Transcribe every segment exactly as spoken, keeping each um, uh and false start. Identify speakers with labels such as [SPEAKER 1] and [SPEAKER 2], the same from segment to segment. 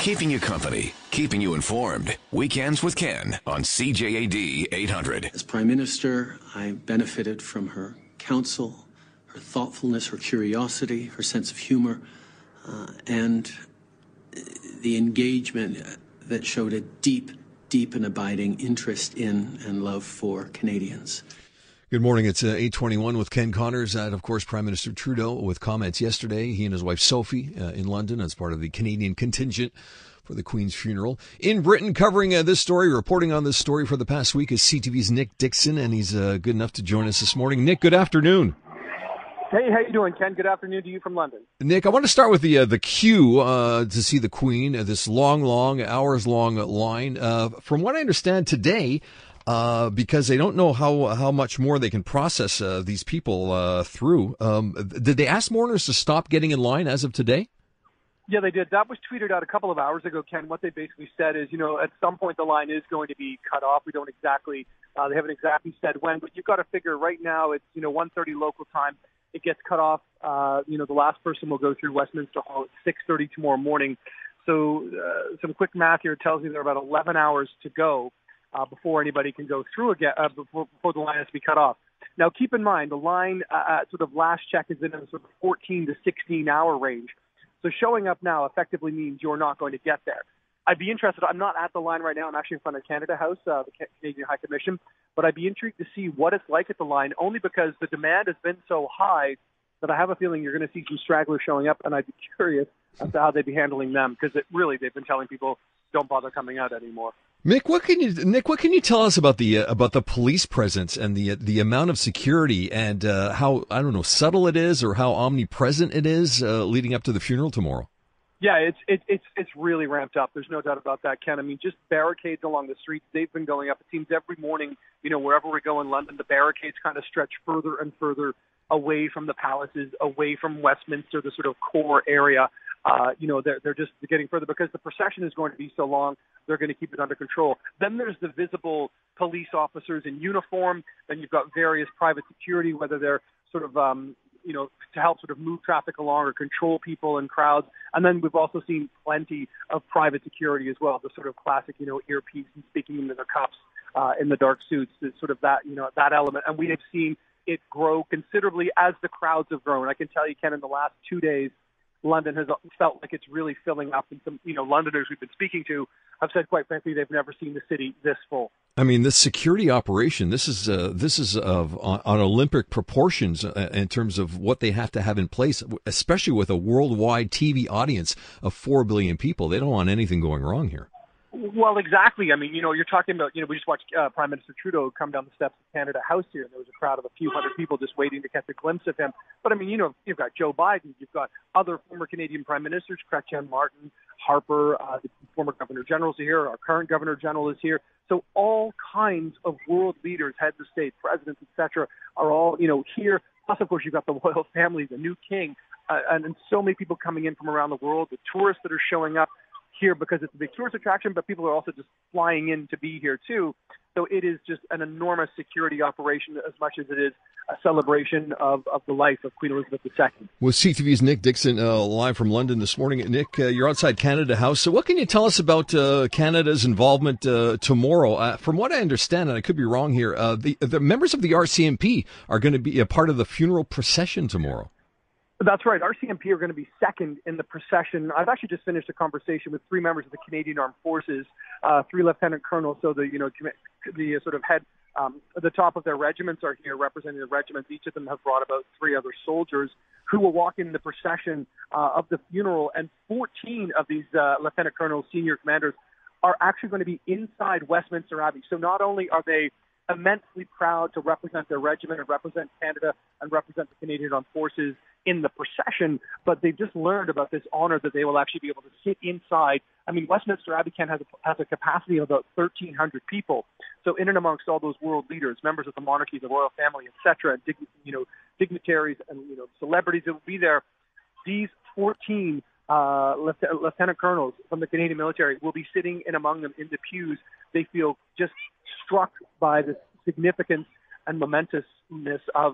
[SPEAKER 1] Keeping you company, keeping you informed. Weekends with Ken on C J A D eight hundred.
[SPEAKER 2] As Prime Minister, I benefited from her counsel, her thoughtfulness, her curiosity, her sense of humor, uh, and the engagement that showed a deep, deep and abiding interest in and love for Canadians.
[SPEAKER 3] Good morning. It's uh, eight twenty-one with Ken Connors and, of course, Prime Minister Trudeau with comments yesterday. He and his wife Sophie uh, in London as part of the Canadian contingent for the Queen's funeral. In Britain, covering uh, this story, reporting on this story for the past week is C T V's Nick Dixon, and he's uh, good enough to join us this morning. Nick, good afternoon.
[SPEAKER 4] Hey, how you doing, Ken? Good afternoon to you from London.
[SPEAKER 3] Nick, I want to start with the uh, the queue uh, to see the Queen, uh, this long, long, hours-long line. Uh, from what I understand today, Uh, because they don't know how how much more they can process uh, these people uh, through. Um, did they ask mourners to stop getting in line as of today?
[SPEAKER 4] Yeah, they did. That was tweeted out a couple of hours ago, Ken. What they basically said is, you know, at some point the line is going to be cut off. We don't exactly, uh, they haven't exactly said when, but you've got to figure right now it's, you know, one thirty local time. It gets cut off. Uh, you know, the last person will go through Westminster Hall at six thirty tomorrow morning. So uh, some quick math here tells me there are about eleven hours to go. Uh, before anybody can go through again, uh, before, before the line has to be cut off. Now, keep in mind, the line uh, sort of last check is in a sort of fourteen to sixteen hour range. So showing up now effectively means you're not going to get there. I'd be interested. I'm not at the line right now. I'm actually in front of Canada House, uh, the Canadian High Commission, but I'd be intrigued to see what it's like at the line, only because the demand has been so high that I have a feeling you're going to see some stragglers showing up, and I'd be curious as to how they'd be handling them, because it really, they've been telling people, don't bother coming out anymore.
[SPEAKER 3] Nick, what can you Nick? What can you tell us about the uh, about the police presence and the uh, the amount of security and uh, how I don't know subtle it is or how omnipresent it is uh, leading up to the funeral tomorrow?
[SPEAKER 4] Yeah, it's it, it's it's really ramped up. There's no doubt about that, Ken. I mean, just barricades along the streets. They've been going up. It seems every morning, you know, wherever we go in London, the barricades kind of stretch further and further away from the palaces, away from Westminster, the sort of core area. Uh, you know, they're, they're just getting further because the procession is going to be so long, they're going to keep it under control. Then there's the visible police officers in uniform. Then you've got various private security, whether they're sort of, um, you know, to help sort of move traffic along or control people and crowds. And then we've also seen plenty of private security as well, the sort of classic, you know, earpiece and speaking into their cups uh, in the dark suits, sort of that, you know, that element. And we have seen it grow considerably as the crowds have grown. I can tell you, Ken, in the last two days, London has felt like it's really filling up, and some, you know, Londoners we've been speaking to have said, quite frankly, they've never seen the city this full.
[SPEAKER 3] I mean, this security operation, this is uh, this is of on, on Olympic proportions uh, in terms of what they have to have in place, especially with a worldwide T V audience of four billion people. They don't want anything going wrong here.
[SPEAKER 4] Well, exactly. I mean, you know, you're talking about, you know, we just watched uh, Prime Minister Trudeau come down the steps of Canada House here, and there was a crowd of a few hundred people just waiting to catch a glimpse of him. But, I mean, you know, you've got Joe Biden, you've got other former Canadian Prime Ministers, Chrétien Martin, Harper, uh, the former Governor Generals are here, our current Governor General is here. So all kinds of world leaders, heads of state, presidents, et cetera, are all, you know, here. Plus, of course, you've got the royal family, the new king, uh, and, and so many people coming in from around the world, the tourists that are showing up here because it's a big tourist attraction, but people are also just flying in to be here too. So it is just an enormous security operation as much as it is a celebration of, of the life of Queen Elizabeth the Second.
[SPEAKER 3] With C T V's Nick Dixon uh, live from London this morning. Nick, uh, you're outside Canada House. So what can you tell us about uh, Canada's involvement uh, tomorrow? Uh, from what I understand, and I could be wrong here, uh, the, the members of the R C M P are going to be a part of the funeral procession tomorrow.
[SPEAKER 4] That's right. R C M P are going to be second in the procession. I've actually just finished a conversation with three members of the Canadian Armed Forces, uh, three lieutenant colonels, so the you know the sort of head, um, the top of their regiments are here representing the regiments. Each of them have brought about three other soldiers who will walk in the procession uh, of the funeral, and fourteen of these uh, lieutenant colonels, senior commanders, are actually going to be inside Westminster Abbey. So not only are they immensely proud to represent their regiment and represent Canada and represent the Canadian Armed Forces in the procession, but they've just learned about this honor that they will actually be able to sit inside. I mean, Westminster Abbey Ken has a, has a capacity of about thirteen hundred people. So in and amongst all those world leaders, members of the monarchy, the royal family, et cetera, and dig, you know, dignitaries and you know celebrities that will be there, these fourteen uh, lieutenant, lieutenant colonels from the Canadian military will be sitting in among them in the pews. They feel just struck by the significance and momentousness of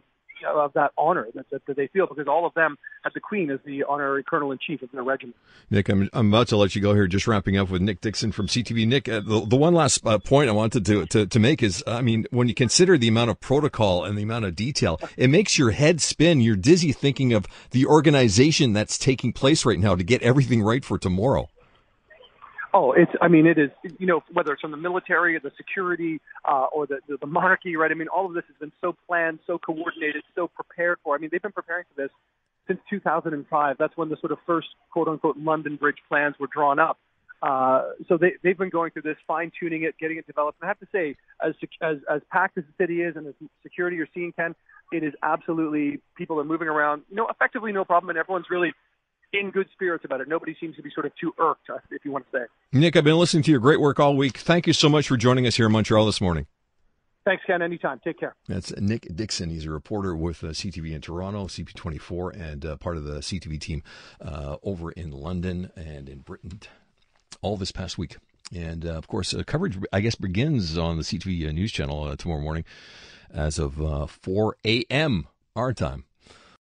[SPEAKER 4] of that honor that, that, that they feel, because all of them had the Queen as the honorary colonel-in-chief of their regiment.
[SPEAKER 3] Nick, I'm, I'm about to let you go here, just wrapping up with Nick Dixon from C T V. Nick, uh, the, the one last uh, point I wanted to, to, to make is, I mean, when you consider the amount of protocol and the amount of detail, it makes your head spin. You're dizzy thinking of the organization that's taking place right now to get everything right for tomorrow.
[SPEAKER 4] Oh, it's, I mean, it is, you know, whether it's from the military or the security uh, or the, the, the monarchy, right? I mean, all of this has been so planned, so coordinated, so prepared for. I mean, they've been preparing for this since two thousand five. That's when the sort of first, quote unquote, London Bridge plans were drawn up. Uh, so they, they've been going through this, fine-tuning it, getting it developed. And I have to say, as, as, as packed as the city is and as security you're seeing, Ken, it is absolutely, people are moving around, you know, effectively no problem, and everyone's really in good spirits about it. Nobody seems to be sort of too irked, if you want to say.
[SPEAKER 3] Nick, I've been listening to your great work all week. Thank you so much for joining us here in Montreal this morning.
[SPEAKER 4] Thanks, Ken. Anytime. Take care.
[SPEAKER 3] That's Nick Dixon. He's a reporter with uh, C T V in Toronto, C P twenty-four, and uh, part of the C T V team uh, over in London and in Britain all this past week. And, uh, of course, uh, coverage, I guess, begins on the C T V uh, News Channel uh, tomorrow morning as of uh, four a.m. our time.